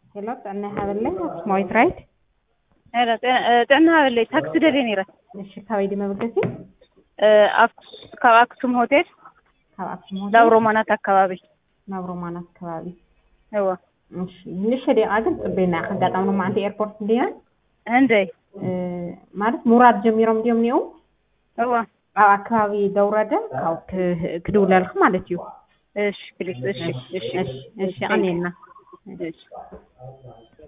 hello أنا هقولك سمايت رايت أنا هقولك تاكسي دلينيرة እሺ ካወይዲ መብገሲ ከአክሱም ሆቴል ዳውሮማናት አካባቢ እዋ እሺ ንሽዲ አግን ጽበና አጋጣም ነው ማንተ ኤርፖርት እንዲያ እንዴ ማለት ሙራድ ጀሚሮም ዲዮም ነው እዋ አካባቢ ደውረደ ካው ክድውላልክ ማለት እዩ እሺ ፕሊዝ እሺ እሺ አኔና እሺ